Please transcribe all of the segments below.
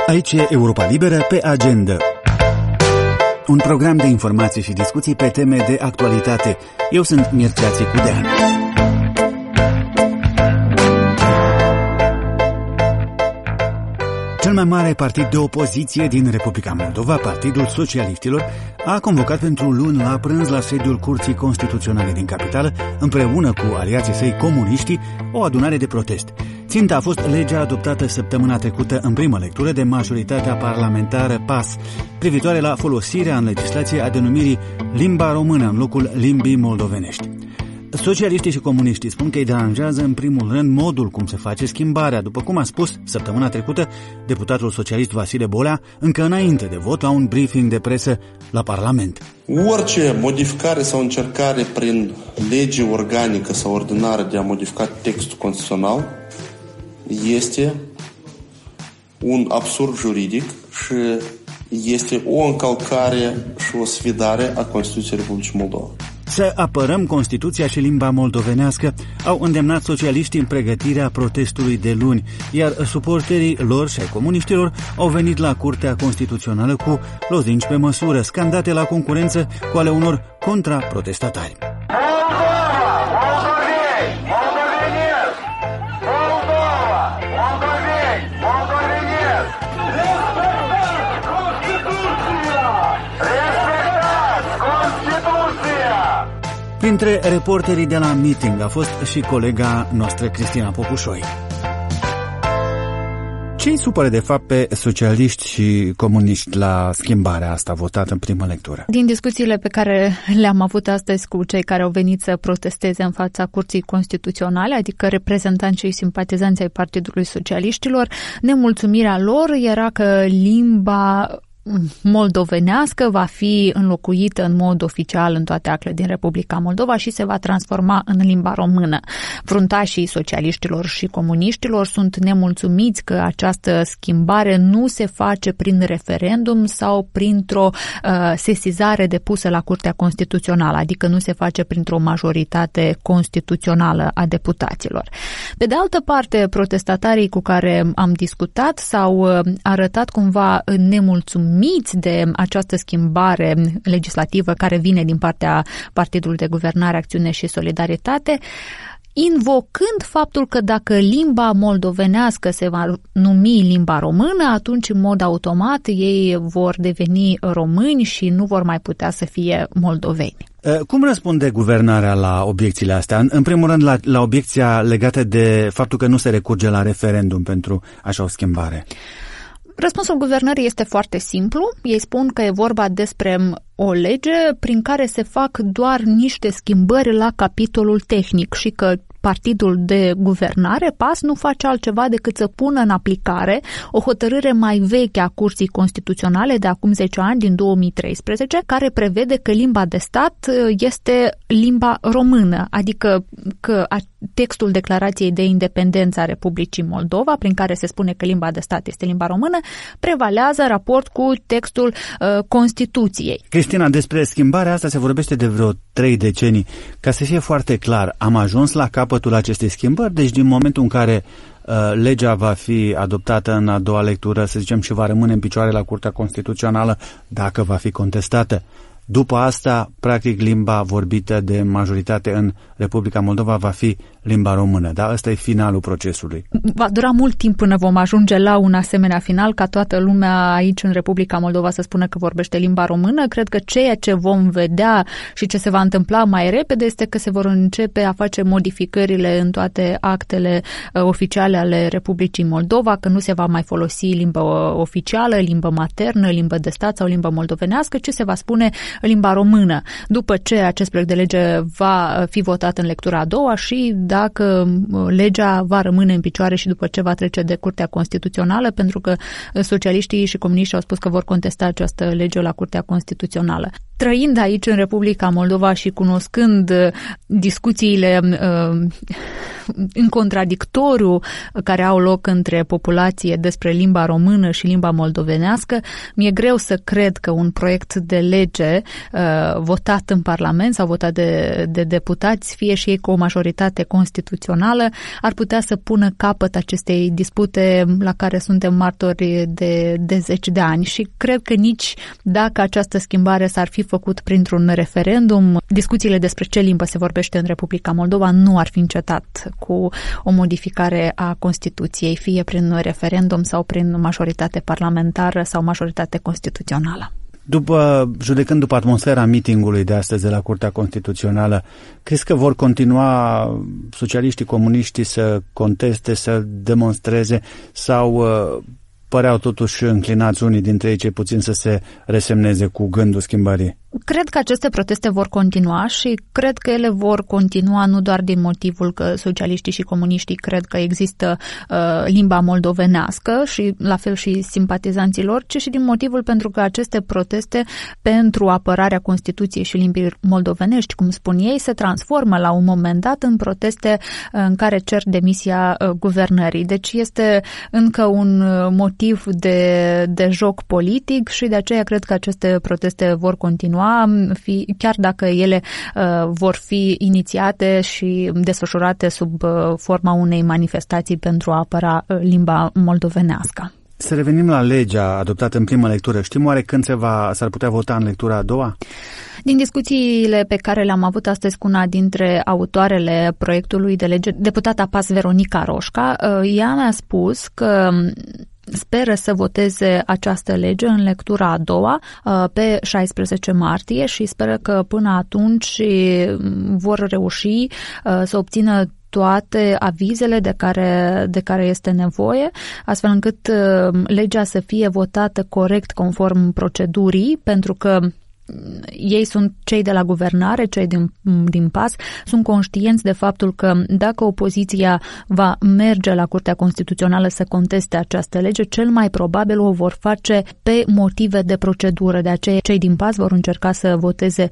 Aici e Europa Liberă pe agenda. Un program de informații și discuții pe teme de actualitate. Eu sunt Mircea Țicudean. Cel mai mare partid de opoziție din Republica Moldova, Partidul Socialiștilor, a convocat pentru luni la prânz la sediul Curții Constituționale din capitală, împreună cu aliații săi comuniștii, o adunare de protest. Ținta a fost legea adoptată săptămâna trecută în primă lectură de majoritatea parlamentară PAS, privitoare la folosirea în legislație a denumirii limba română în locul limbii moldovenești. Socialiștii și comuniștii spun că îi deranjează în primul rând modul cum se face schimbarea, după cum a spus săptămâna trecută deputatul socialist Vasile Bolea, încă înainte de vot la un briefing de presă la Parlament. Orice modificare sau încercare prin lege organică sau ordinară de a modifica textul constituțional este un absurd juridic și este o încălcare și o sfidare a Constituției Republicii Moldova. Să apărăm Constituția și limba moldovenească, au îndemnat socialiștii în pregătirea protestului de luni, iar suporterii lor și ai comuniștilor au venit la Curtea Constituțională cu lozinci pe măsură, scandate la concurență cu ale unor contraprotestatari. Printre reporterii de la meeting a fost și colega noastră Cristina Popușoi. Ce-i supără de fapt pe socialiști și comuniști la schimbarea asta votată în primă lectură? Din discuțiile pe care le-am avut astăzi cu cei care au venit să protesteze în fața Curții Constituționale, adică reprezentanții și simpatizanții ai Partidului Socialiștilor, nemulțumirea lor era că limba moldovenească va fi înlocuită în mod oficial în toate actele din Republica Moldova și se va transforma în limba română. Fruntașii socialiștilor și comuniștilor sunt nemulțumiți că această schimbare nu se face prin referendum sau printr-o sesizare depusă la Curtea Constituțională, adică nu se face printr-o majoritate constituțională a deputaților. Pe de altă parte, protestatarii cu care am discutat s-au arătat cumva nemulțumiți de această schimbare legislativă care vine din partea Partidului de Guvernare, Acțiune și Solidaritate, invocând faptul că dacă limba moldovenească se va numi limba română, atunci în mod automat ei vor deveni români și nu vor mai putea să fie moldoveni. Cum răspunde guvernarea la obiecțiile astea? În primul rând la obiecția legată de faptul că nu se recurge la referendum pentru așa o schimbare. Răspunsul guvernării este foarte simplu. Ei spun că e vorba despre o lege prin care se fac doar niște schimbări la capitolul tehnic și că Partidul de Guvernare, PAS, nu face altceva decât să pună în aplicare o hotărâre mai veche a Curții Constituționale de acum 10 ani, din 2013, care prevede că limba de stat este limba română, adică că textul Declarației de Independență a Republicii Moldova, prin care se spune că limba de stat este limba română, prevalează în raport cu textul Constituției. Cristina, despre schimbarea asta se vorbește de vreo 3 decenii. Ca să fie foarte clar, am ajuns la capătul acestei schimbări, deci din momentul în care legea va fi adoptată în a doua lectură, să zicem, și va rămâne în picioare la Curtea Constituțională, dacă va fi contestată. După asta, practic, limba vorbită de majoritate în Republica Moldova va fi limba română. Da? Ăsta e finalul procesului. Va dura mult timp până vom ajunge la un asemenea final, ca toată lumea aici în Republica Moldova să spună că vorbește limba română. Cred că ceea ce vom vedea și ce se va întâmpla mai repede este că se vor începe a face modificările în toate actele oficiale ale Republicii Moldova, că nu se va mai folosi limba oficială, limba maternă, limba de stat sau limba moldovenească, ci se va spune limba română, după ce acest proiect de lege va fi votat în lectura a doua și dacă legea va rămâne în picioare și după ce va trece de Curtea Constituțională, pentru că socialiștii și comuniștii au spus că vor contesta această lege la Curtea Constituțională. Trăind aici în Republica Moldova și cunoscând discuțiile în contradictoriu care au loc între populație despre limba română și limba moldovenească, mi-e greu să cred că un proiect de lege votat în Parlament sau votat de deputați, fie și ei cu o majoritate constituțională, ar putea să pună capăt acestei dispute la care suntem martori de 10 de ani. Și cred că nici dacă această schimbare s-ar fi făcut printr-un referendum, discuțiile despre ce limbă se vorbește în Republica Moldova nu ar fi încetat cu o modificare a Constituției, fie prin referendum sau prin majoritate parlamentară sau majoritate constituțională. Judecând după atmosfera meetingului de astăzi de la Curtea Constituțională, crezi că vor continua socialiștii, comuniștii să conteste, să demonstreze sau păreau totuși înclinați unii dintre ei cel puțin să se resemneze cu gândul schimbării? Cred că aceste proteste vor continua și cred că ele vor continua nu doar din motivul că socialiștii și comuniștii cred că există limba moldovenească și la fel și simpatizanții lor, ci și din motivul pentru că aceste proteste pentru apărarea Constituției și limbii moldovenești, cum spun ei, se transformă la un moment dat în proteste în care cer demisia guvernării. Deci este încă un motiv de joc politic și de aceea cred că aceste proteste vor continua, chiar dacă ele vor fi inițiate și desfășurate sub forma unei manifestații pentru a apăra limba moldovenească. Să revenim la legea adoptată în primă lectură. Știm oare când s-ar putea vota în lectura a doua? Din discuțiile pe care le-am avut astăzi cu una dintre autoarele proiectului de lege, deputata PAS Veronica Roșca, ea mi-a spus că speră să voteze această lege în lectura a doua pe 16 martie și speră că până atunci vor reuși să obțină toate avizele de care este nevoie, astfel încât legea să fie votată corect conform procedurii, pentru că ei sunt cei de la guvernare, cei din PAS, sunt conștienți de faptul că dacă opoziția va merge la Curtea Constituțională să conteste această lege, cel mai probabil o vor face pe motive de procedură. De aceea cei din PAS vor încerca să voteze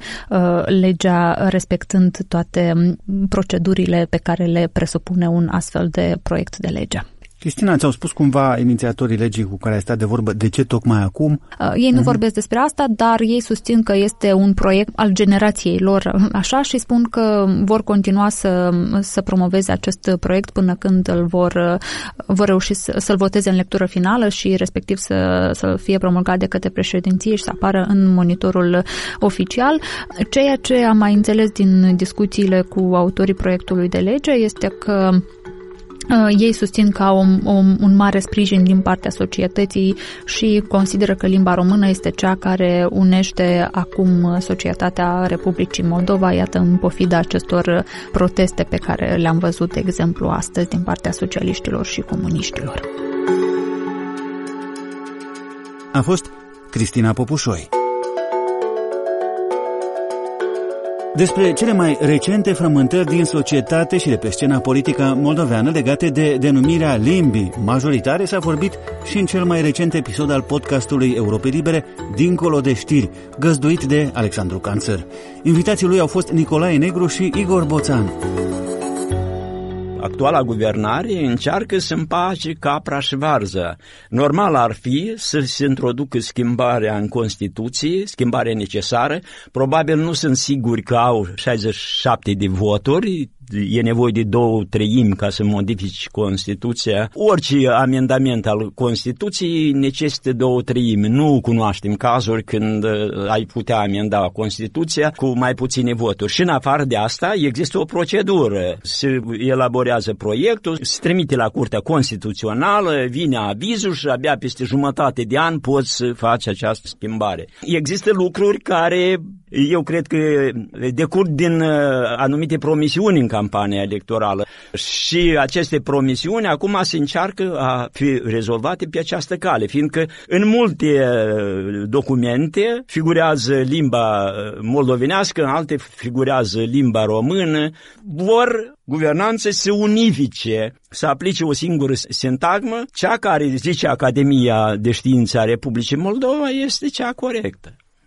legea respectând toate procedurile pe care le presupune un astfel de proiect de lege. Cristina, ți-au spus cumva inițiatorii legii cu care ai stat de vorbă de ce tocmai acum? Ei nu vorbesc despre asta, dar ei susțin că este un proiect al generației lor, așa, și spun că vor continua să promoveze acest proiect până când îl vor reuși să-l voteze în lectură finală și respectiv să fie promulgat de către președinție și să apară în monitorul oficial. Ceea ce am mai înțeles din discuțiile cu autorii proiectului de lege este că ei susțin că au un mare sprijin din partea societății și consideră că limba română este cea care unește acum societatea Republicii Moldova, iată, în pofida acestor proteste pe care le-am văzut, de exemplu, astăzi din partea socialiștilor și comuniștilor. A fost Cristina Popușoi. Despre cele mai recente frământări din societate și de pe scena politică moldoveană legate de denumirea limbii majoritare s-a vorbit și în cel mai recent episod al podcastului Europe Libere, Dincolo de știri, găzduit de Alexandru Canțăr. Invitații lui au fost Nicolae Negru și Igor Boțan. Actuala guvernare încearcă să împace capra și varză. Normal ar fi să se introducă schimbarea în Constituție, schimbarea necesară. Probabil nu sunt siguri că au 67 de voturi, e nevoie de 2/3 ca să modifici Constituția. Orice amendament al Constituției necesită 2/3. Nu cunoaștem cazuri când ai putea amenda Constituția cu mai puține voturi. Și în afară de asta există o procedură. Se elaborează proiectul, se trimite la Curtea Constituțională, vine avizul și abia peste jumătate de an poți să faci această schimbare. Există lucruri care eu cred că decurg din anumite promisiuni în campania electorală și aceste promisiuni acum se încearcă a fi rezolvate pe această cale, fiindcă în multe documente figurează limba moldovenească, în alte figurează limba română. Vor guvernanțe să unifice, să aplice o singură sintagmă, cea care, zice Academia de Științe a Republicii Moldova, este cea corectă.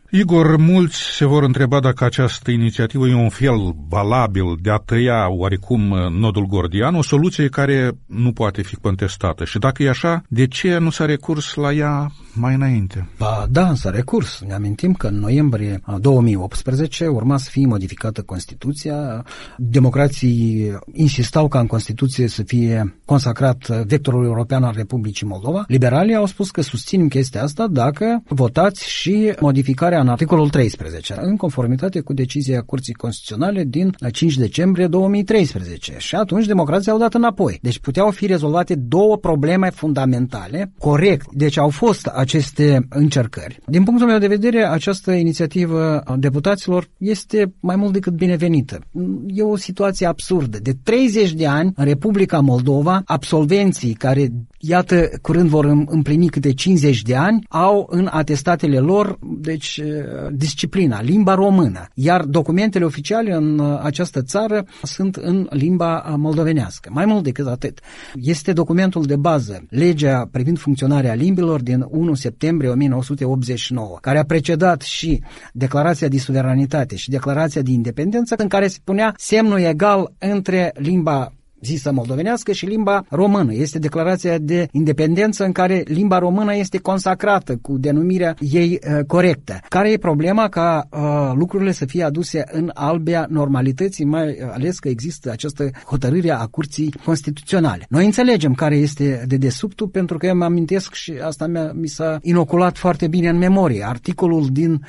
Igor, mulți se vor întreba dacă această inițiativă e un fel valabil de a tăia oarecum nodul gordian, o soluție care nu poate fi contestată. Și dacă e așa, de ce nu s-a recurs la ea mai înainte? Ba da, s-a recurs. Ne amintim că în noiembrie 2018 urma să fie modificată Constituția. Democrații insistau ca în Constituție să fie consacrat vectorul european al Republicii Moldova. Liberalii au spus că susținem chestia asta dacă votați și modificarea în articolul 13, în conformitate cu decizia Curții Constituționale din 5 decembrie 2013. Și atunci democrații au dat înapoi. Deci puteau fi rezolvate două probleme fundamentale, corect. Deci au fost aceste încercări. Din punctul meu de vedere, această inițiativă a deputaților este mai mult decât binevenită. E o situație absurdă. De 30 de ani, în Republica Moldova, absolvenții care, iată, curând vor împlini câte 50 de ani, au în atestatele lor, deci, disciplina, limba română. Iar documentele oficiale în această țară sunt în limba moldovenească. Mai mult decât atât. Este documentul de bază, legea privind funcționarea limbilor din 1 septembrie 1989, care a precedat și declarația de suveranitate și declarația de independență, în care se punea semnul egal între limba zisă moldovenească și limba română. Este declarația de independență în care limba română este consacrată cu denumirea ei corectă. Care e problema? Ca lucrurile să fie aduse în albia normalității, mai ales că există această hotărâre a Curții Constituționale. Noi înțelegem care este dedesubtul, pentru că eu mă amintesc și asta mi s-a inoculat foarte bine în memorie. Articolul din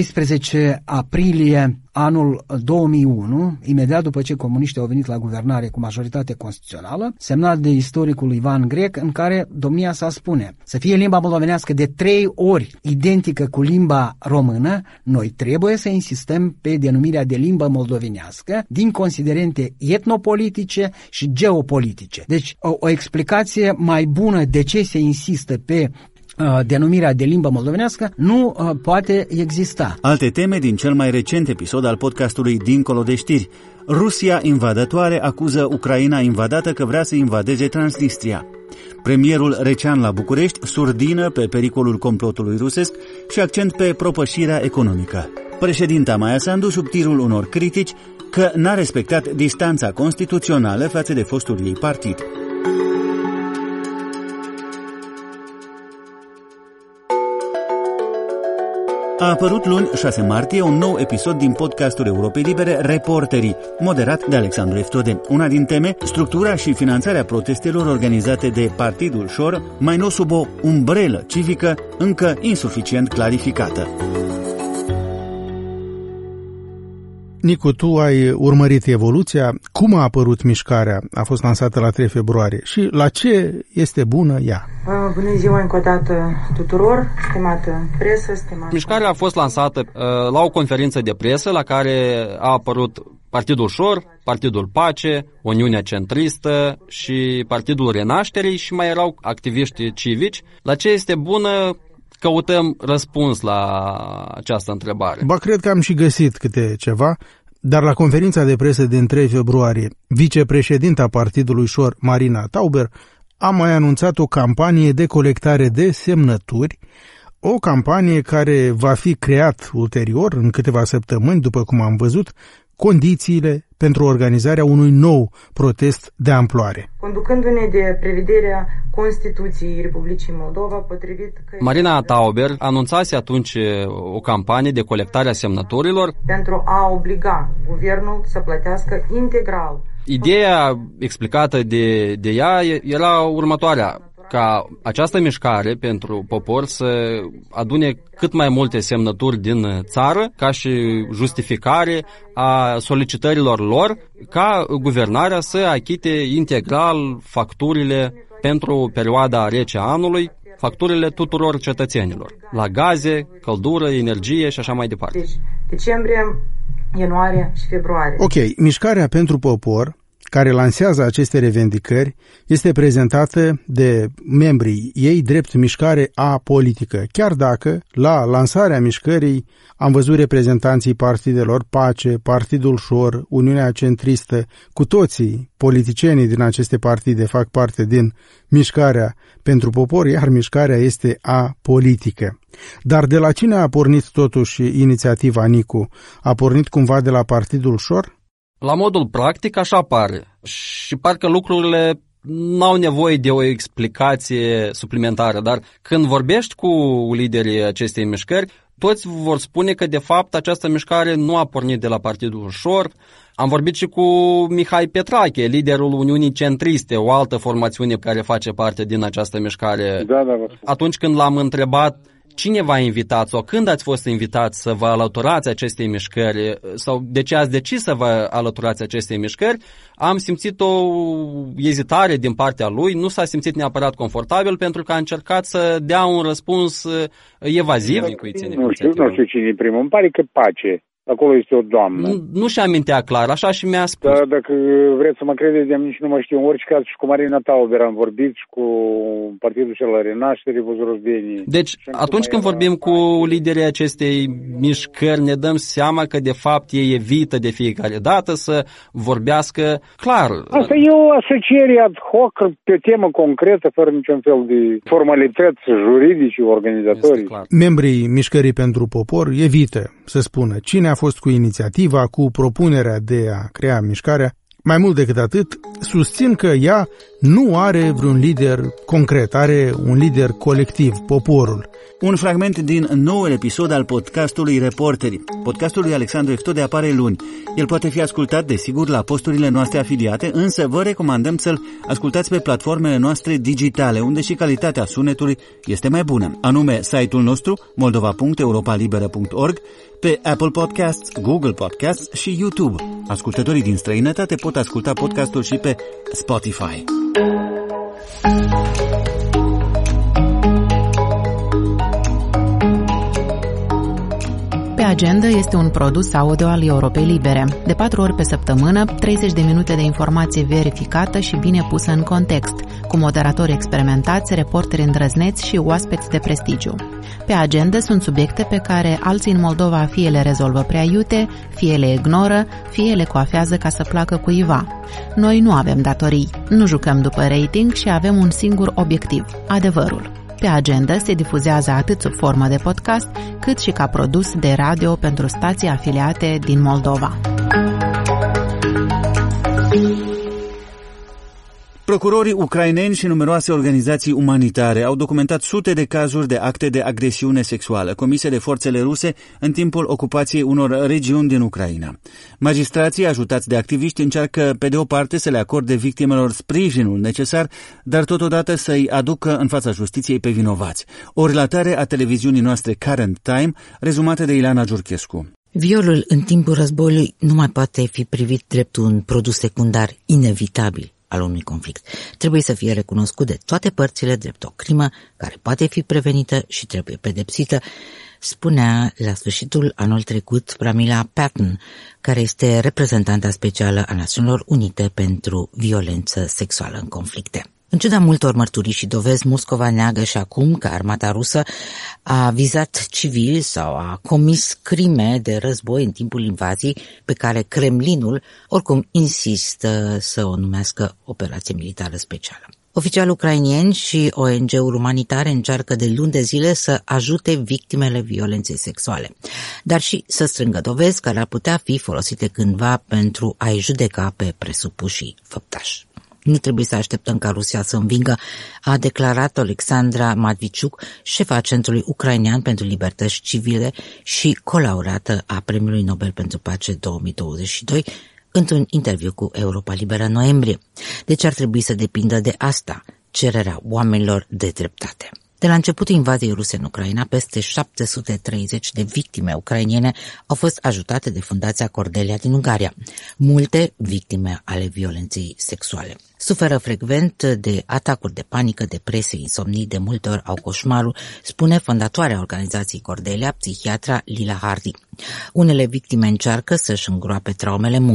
13 aprilie anul 2001, imediat după ce comuniștii au venit la guvernare cu majoritate constituțională, semnat de istoricul Ivan Grec, în care domnia sa spune: să fie limba moldovenească de 3 ori identică cu limba română, noi trebuie să insistăm pe denumirea de limbă moldovenească din considerente etnopolitice și geopolitice. Deci o explicație mai bună de ce se insistă pe denumirea de limbă moldovenească nu poate exista. Alte teme din cel mai recent episod al podcastului Dincolo de știri. Rusia invadătoare acuză Ucraina invadată că vrea să invadeze Transnistria. Premierul Recean la București surdină pe pericolul complotului rusesc și accent pe propășirea economică. Președinta Maia Sandu sub tirul unor critici că n-a respectat distanța constituțională față de fostul ei partid. A apărut luni, 6 martie, un nou episod din podcastul Europei Libere, Reporterii, moderat de Alexandru Eftode. Una din teme, structura și finanțarea protestelor organizate de Partidul Șor, mai nou sub o umbrelă civică încă insuficient clarificată. Nicu, tu ai urmărit evoluția. Cum a apărut mișcarea? A fost lansată la 3 februarie. Și la ce este bună ea? Bună ziua încă o dată tuturor, stimată presă, stimată... Mișcarea a fost lansată la o conferință de presă la care a apărut Partidul Șor, Partidul Pace, Uniunea Centristă și Partidul Renașterii și mai erau activiști civici. La ce este bună? Căutăm răspuns la această întrebare. Ba, cred că am și găsit câte ceva, dar la conferința de presă din 3 februarie, vicepreședinta Partidului Șor, Marina Tauber, a mai anunțat o campanie de colectare de semnături, o campanie care va fi creat ulterior, în câteva săptămâni, după cum am văzut, condițiile pentru organizarea unui nou protest de amploare. Conducându-ne de prevederea Constituției Republicii Moldova, potrivit că... Marina Tauber anunțase atunci o campanie de colectare a semnăturilor pentru a obliga guvernul să plătească integral. Ideea explicată de ea era următoarea: ca această mișcare pentru popor să adune cât mai multe semnături din țară ca și justificare a solicitărilor lor ca guvernarea să achite integral facturile pentru perioada rece a anului, facturile tuturor cetățenilor, la gaze, căldură, energie și așa mai departe. Deci, decembrie, ianuarie și februarie. Ok, mișcarea pentru popor, care lansează aceste revendicări este prezentată de membrii ei drept mișcare apolitică, chiar dacă la lansarea mișcării am văzut reprezentanții partidelor Pace, Partidul Șor, Uniunea Centristă, cu toții politicienii din aceste partide fac parte din mișcarea pentru popor, iar mișcarea este apolitică. Dar de la cine a pornit totuși inițiativa Nicu? A pornit cumva de la Partidul Șor? La modul practic așa pare și parcă lucrurile n-au nevoie de o explicație suplimentară, dar când vorbești cu liderii acestei mișcări, toți vor spune că de fapt această mișcare nu a pornit de la Partidul Șor. Am vorbit și cu Mihai Petrache, liderul Uniunii Centriste, o altă formațiune care face parte din această mișcare. Da. Atunci când l-am întrebat cine v-a invitat sau când ați fost invitați să vă alăturați acestei mișcări sau de ce ați decis să vă alăturați acestei mișcări, am simțit o ezitare din partea lui, nu s-a simțit neapărat confortabil pentru că a încercat să dea un răspuns evaziv. Nu știu cine e primul, îmi pare că Pace. Acolo este o doamnă. Nu și amintea clar, așa și mi-a spus. Da, dacă vreți să mă credeți, nici nu mă știu. În orice caz și cu Marina Tauber am vorbit și cu Partidul cel la Renaștere, Vozorozdenii. Deci, atunci când vorbim cu liderii acestei mișcări, ne dăm seama că, de fapt, ei evită de fiecare dată să vorbească clar. Asta e o asociere ad hoc pe o temă concretă, fără niciun fel de formalități juridice, organizatorii. Membrii Mișcării pentru Popor evită să spună cine a fost cu inițiativa, cu propunerea de a crea mișcarea. Mai mult decât atât, susțin că ea nu are vreun lider concret, are un lider colectiv, poporul. Un fragment din noul episod al podcastului Reporterii. Podcastul lui Alexandru Eftode apare luni. El poate fi ascultat, desigur, la posturile noastre afiliate, însă vă recomandăm să-l ascultați pe platformele noastre digitale, unde și calitatea sunetului este mai bună, anume site-ul nostru moldova.europalibera.org, pe Apple Podcasts, Google Podcasts și YouTube. Ascultătorii din străinătate pot asculta podcastul și pe Spotify. Pe Agenda este un produs audio al Europei Libere. De 4 ori pe săptămână, 30 de minute de informație verificată și bine pusă în context, cu moderatori experimentați, reporteri îndrăzneți și oaspeți de prestigiu. Pe Agenda sunt subiecte pe care alții în Moldova fie le rezolvă prea iute, fie le ignoră, fie le coafează ca să placă cuiva. Noi nu avem datorii, nu jucăm după rating și avem un singur obiectiv, adevărul. Pe Agenda se difuzează atât sub formă de podcast, cât și ca produs de radio pentru stații afiliate din Moldova. Procurorii ucraineni și numeroase organizații umanitare au documentat sute de cazuri de acte de agresiune sexuală comise de forțele ruse în timpul ocupației unor regiuni din Ucraina. Magistrații, ajutați de activiști, încearcă pe de o parte să le acorde victimelor sprijinul necesar, dar totodată să-i aducă în fața justiției pe vinovați. O relatare a televiziunii noastre Current Time, rezumată de Ileana Giurchescu. Violul în timpul războiului nu mai poate fi privit drept un produs secundar inevitabil al unui conflict. Trebuie să fie recunoscut de toate părțile drept o crimă care poate fi prevenită și trebuie pedepsită, spunea la sfârșitul anul trecut Pramila Patten, care este reprezentanta specială a Națiunilor Unite pentru violență sexuală în conflicte. În ciuda multor mărturii și dovezi, Moscova neagă și acum că armata rusă a vizat civili sau a comis crime de război în timpul invaziei pe care Kremlinul oricum insistă să o numească operație militară specială. Oficiali ucrainieni și ONG-uri umanitare încearcă de luni de zile să ajute victimele violenței sexuale, dar și să strângă dovezi care ar putea fi folosite cândva pentru a-i judeca pe presupușii făptași. Nu trebuie să așteptăm ca Rusia să învingă, a declarat Alexandra Matviciuk, șefa Centrului Ucrainean pentru Libertăți Civile și colaureată a Premiului Nobel pentru Pace 2022, într-un interviu cu Europa Liberă în noiembrie. Deci ar trebui să depindă de asta, cererea oamenilor de dreptate. De la începutul invaziei ruse în Ucraina, peste 730 de victime ucrainene au fost ajutate de Fundația Cordelia din Ungaria, multe victime ale violenței sexuale. Suferă frecvent de atacuri de panică, depresie, insomnii, de multe ori au coșmarul, spune fondatoarea organizației Cordelia, psihiatra Lila Hardy. Unele victime încearcă să-și îngroape traumele în muncă.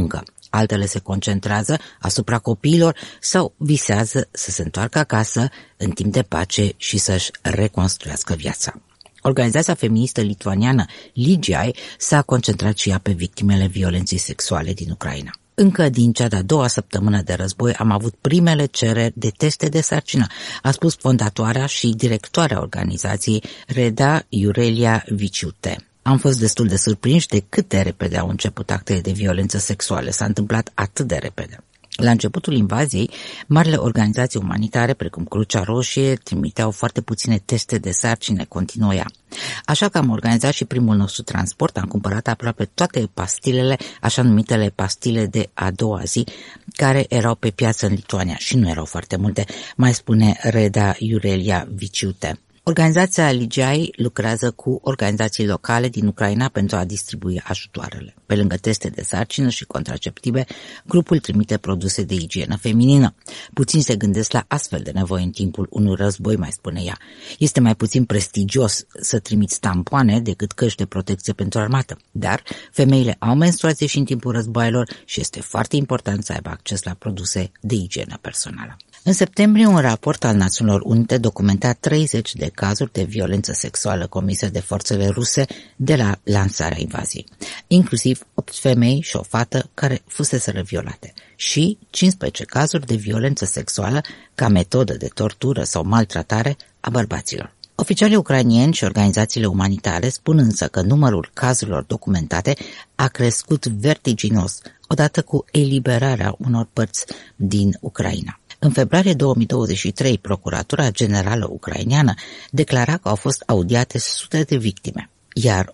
Altele se concentrează asupra copiilor sau visează să se întoarcă acasă în timp de pace și să-și reconstruiască viața. Organizația feministă lituaniană Lygiai s-a concentrat și ea pe victimele violenței sexuale din Ucraina. Încă din cea de-a doua săptămână de război am avut primele cereri de teste de sarcină, a spus fondatoarea și directoarea organizației Reda Iurelia Viciute. Am fost destul de surprinși de cât de repede au început actele de violență sexuală. S-a întâmplat atât de repede. La începutul invaziei, marile organizații umanitare, precum Crucea Roșie, trimiteau foarte puține teste de sarcine, continuă ea. Așa că am organizat și primul nostru transport, am cumpărat aproape toate pastilele, așa numitele pastile de a doua zi, care erau pe piață în Lituania și nu erau foarte multe, mai spune Reda Iurelia Viciute. Organizația Lygiai lucrează cu organizații locale din Ucraina pentru a distribui ajutoarele. Pe lângă teste de sarcină și contraceptive, grupul trimite produse de igienă feminină. Puțini se gândesc la astfel de nevoi în timpul unui război, mai spune ea. Este mai puțin prestigios să trimiți tampoane decât căști de protecție pentru armată. Dar femeile au menstruație și în timpul războaielor și este foarte important să aibă acces la produse de igienă personală. În septembrie, un raport al Națiunilor Unite documenta 30 de cazuri de violență sexuală comise de forțele ruse de la lansarea invaziei, inclusiv 8 femei și o fată care fuseseră violate și 15 cazuri de violență sexuală ca metodă de tortură sau maltratare a bărbaților. Oficialii ucrainieni și organizațiile umanitare spun însă că numărul cazurilor documentate a crescut vertiginos odată cu eliberarea unor părți din Ucraina. În februarie 2023, Procuratura Generală Ucraineană declara că au fost audiate sute de victime, iar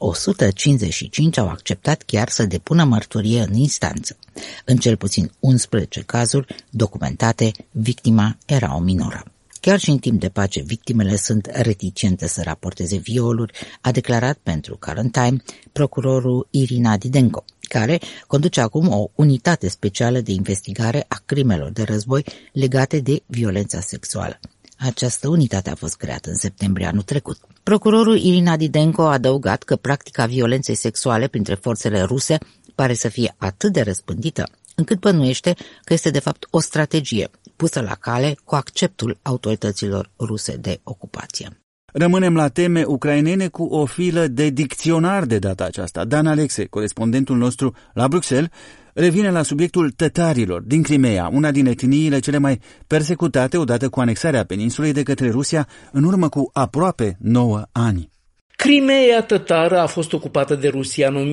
155 au acceptat chiar să depună mărturie în instanță. În cel puțin 11 cazuri documentate, victima era o minoră. Chiar și în timp de pace, victimele sunt reticente să raporteze violuri, a declarat pentru Current Time procurorul Irina Didenko, care conduce acum o unitate specială de investigare a crimelor de război legate de violența sexuală. Această unitate a fost creată în septembrie anul trecut. Procurorul Irina Didenko a adăugat că practica violenței sexuale printre forțele ruse pare să fie atât de răspândită, încât bănuiește că este de fapt o strategie pusă la cale cu acceptul autorităților ruse de ocupație. Rămânem la teme ucrainene cu o filă de dicționar de data aceasta. Dan Alexe, corespondentul nostru la Bruxelles, revine la subiectul tătarilor din Crimea, una din etniile cele mai persecutate odată cu anexarea peninsulei de către Rusia în urmă cu aproape 9 ani. Crimeea tătară a fost ocupată de Rusia în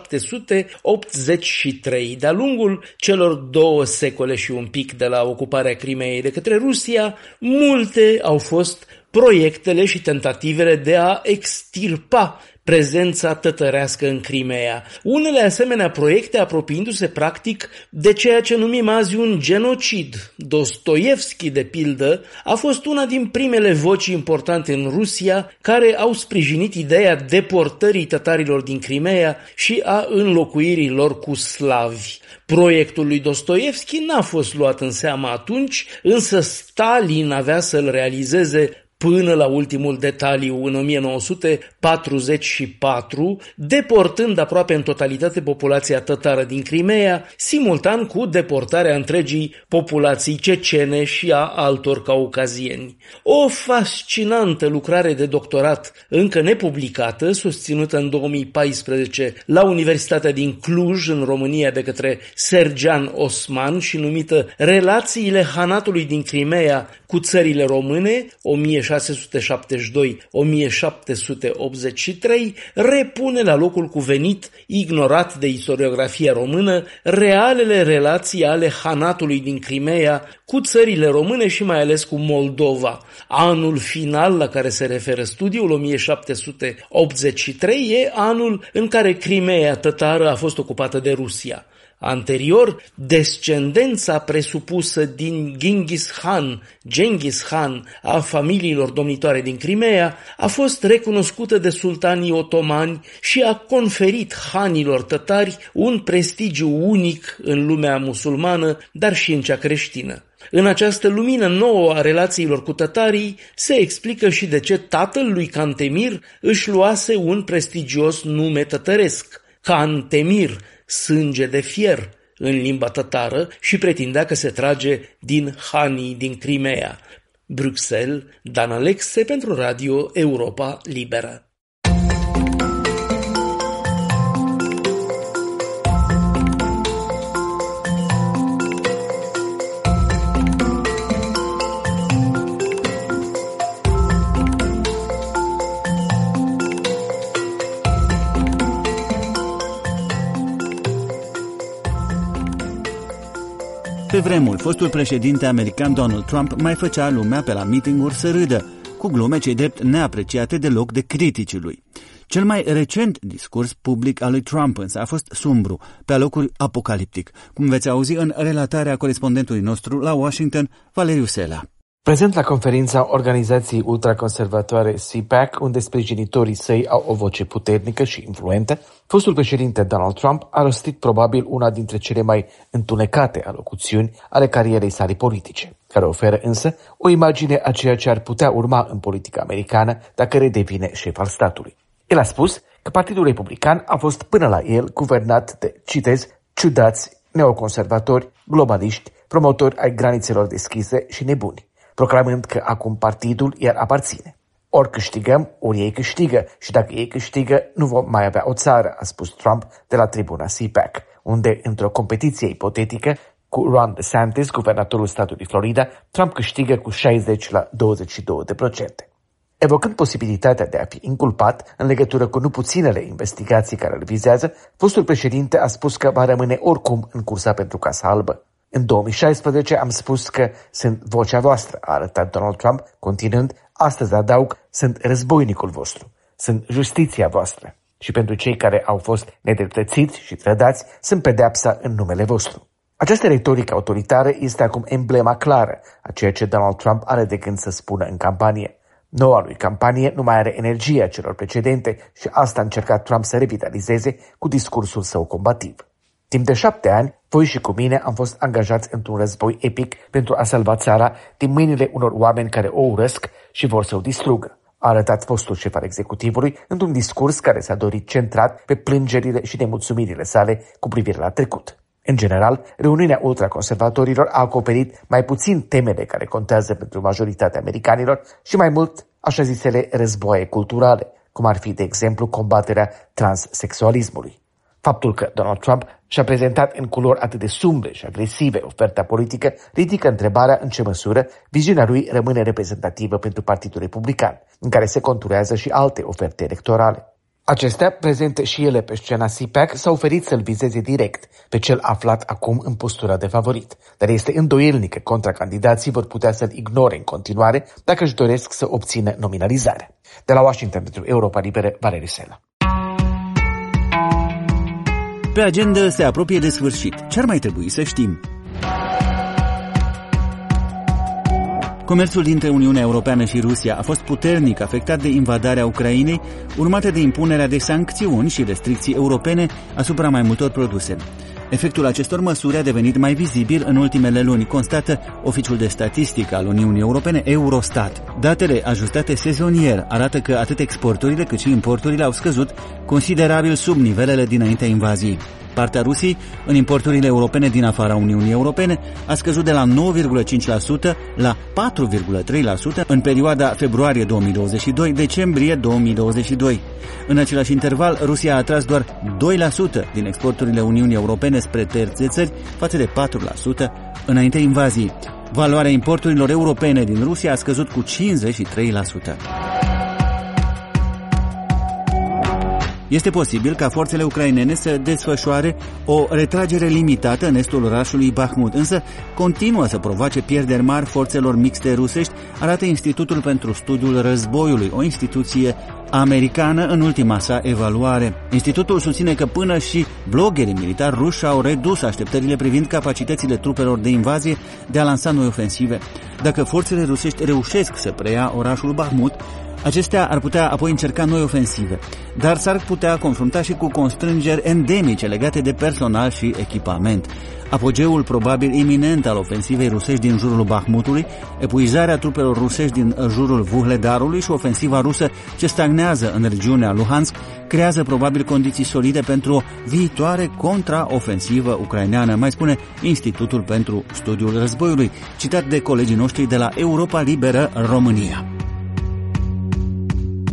1783. De-a lungul celor 2 secole și un pic de la ocuparea Crimeei de către Rusia, multe au fost proiectele și tentativele de a extirpa prezența tătărească în Crimeea. Unele asemenea proiecte apropiindu-se practic de ceea ce numim azi un genocid. Dostoievski, de pildă, a fost una din primele voci importante în Rusia care au sprijinit ideea deportării tătarilor din Crimeea și a înlocuirii lor cu slavi. Proiectul lui Dostoievski n-a fost luat în seamă atunci, însă Stalin avea să-l realizeze până la ultimul detaliu în 1944, deportând aproape în totalitate populația tătară din Crimeea, simultan cu deportarea întregii populații cecene și a altor caucazieni. O fascinantă lucrare de doctorat încă nepublicată, susținută în 2014 la Universitatea din Cluj, în România, de către Sergian Osman și numită Relațiile Hanatului din Crimeea cu țările române, 1672-1783, repune la locul cuvenit, ignorat de istoriografia română, realele relații ale Hanatului din Crimeea cu țările române și mai ales cu Moldova. Anul final la care se referă studiul, 1783, e anul în care Crimeea tătară a fost ocupată de Rusia. Anterior, descendența presupusă din Genghis Khan a familiilor domnitoare din Crimeea a fost recunoscută de sultanii otomani și a conferit hanilor tătari un prestigiu unic în lumea musulmană, dar și în cea creștină. În această lumină nouă a relațiilor cu tătarii se explică și de ce tatăl lui Cantemir își luase un prestigios nume tătăresc, Cantemir, sânge de fier, în limba tatară și pretindea că se trage din Hanii din Crimea. Bruxelles, Dan Alexe pentru Radio Europa Liberă. Pe vremuri, fostul președinte american Donald Trump mai făcea lumea pe la meeting-uri să râdă, cu glume cei drept neapreciate deloc de criticii lui. Cel mai recent discurs public al lui Trump însă a fost sumbru, pe alocuri apocaliptic, cum veți auzi în relatarea corespondentului nostru la Washington, Valeriu Sela. Prezent la conferința organizației ultraconservatoare CPAC, unde sprijinitorii săi au o voce puternică și influentă, fostul președinte Donald Trump a rostit probabil una dintre cele mai întunecate alocuțiuni ale carierei sale politice, care oferă însă o imagine a ceea ce ar putea urma în politica americană dacă redevine șef al statului. El a spus că Partidul Republican a fost până la el guvernat de, citez, ciudați, neoconservatori, globaliști, promotori ai granițelor deschise și nebuni, proclamând că acum partidul iar aparține. Ori câștigăm, ori ei câștigă și dacă ei câștigă, nu vom mai avea o țară, a spus Trump de la tribuna CPAC, unde, într-o competiție ipotetică cu Ron DeSantis, guvernatorul statului Florida, Trump câștigă cu 60-22%. Evocând posibilitatea de a fi inculpat în legătură cu nu puținele investigații care îl vizează, fostul președinte a spus că va rămâne oricum în cursa pentru Casa Albă. În 2016 am spus că sunt vocea voastră, a arătat Donald Trump, continuând, astăzi adaug, sunt războinicul vostru, sunt justiția voastră și pentru cei care au fost nedreptățiți și trădați, sunt pedeapsa în numele vostru. Această retorică autoritară este acum emblema clară a ceea ce Donald Trump are de gând să spună în campanie. Noua lui campanie nu mai are energia celor precedente și asta a încercat Trump să revitalizeze cu discursul său combativ. Timp de 7 ani, voi și cu mine am fost angajați într-un război epic pentru a salva țara din mâinile unor oameni care o urăsc și vor să o distrugă, a arătat fostul șef al executivului într-un discurs care s-a dorit centrat pe plângerile și nemulțumirile sale cu privire la trecut. În general, reuniunea ultraconservatorilor a acoperit mai puțin temele care contează pentru majoritatea americanilor și mai mult așa zisele războaie culturale, cum ar fi, de exemplu, combaterea transsexualismului. Faptul că Donald Trump și-a prezentat în culori atât de sumbre și agresive oferta politică ridică întrebarea în ce măsură viziunea lui rămâne reprezentativă pentru Partidul Republican, în care se conturează și alte oferte electorale. Acestea, prezente și ele pe scena CPAC, s-au oferit să-l vizeze direct pe cel aflat acum în postura de favorit, dar este îndoielnic că contracandidații vor putea să-l ignore în continuare dacă își doresc să obțină nominalizarea. De la Washington pentru Europa Liberă, Valeriu Sela. Pe agenda se apropie de sfârșit. Ce ar mai trebui să știm? Comerțul dintre Uniunea Europeană și Rusia a fost puternic afectat de invadarea Ucrainei, urmată de impunerea de sancțiuni și restricții europene asupra mai multor produse. Efectul acestor măsuri a devenit mai vizibil în ultimele luni, constată Oficiul de Statistică al Uniunii Europene, Eurostat. Datele ajustate sezonier arată că atât exporturile cât și importurile au scăzut considerabil sub nivelele dinaintea invaziei. Partea Rusiei în importurile europene din afara Uniunii Europene a scăzut de la 9,5% la 4,3% în perioada februarie 2022-decembrie 2022. În același interval, Rusia a atras doar 2% din exporturile Uniunii Europene spre terțe țări, față de 4% înaintea invaziei. Valoarea importurilor europene din Rusia a scăzut cu 53%. Este posibil ca forțele ucrainene să desfășoare o retragere limitată în estul orașului Bahmut, însă continuă să provoace pierderi mari forțelor mixte rusești, arată Institutul pentru Studiul Războiului, o instituție americană în ultima sa evaluare. Institutul susține că până și bloggerii militari ruși au redus așteptările privind capacitățile trupelor de invazie de a lansa noi ofensive. Dacă forțele rusești reușesc să preia orașul Bahmut, Acestea ar putea apoi încerca noi ofensive, dar s-ar putea confrunta și cu constrângeri endemice legate de personal și echipament. Apogeul probabil iminent al ofensivei rusești din jurul Bahmutului, epuizarea trupelor rusești din jurul Vuhledarului și ofensiva rusă ce stagnează în regiunea Luhansk creează probabil condiții solide pentru o viitoare contraofensivă ucraineană, mai spune Institutul pentru Studiul Războiului, citat de colegii noștri de la Europa Liberă România.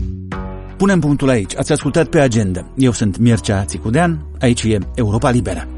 Punem punctul aici. Ați ascultat Pe Agenda. Eu sunt Mircea Țicudean. Aici e Europa Liberă.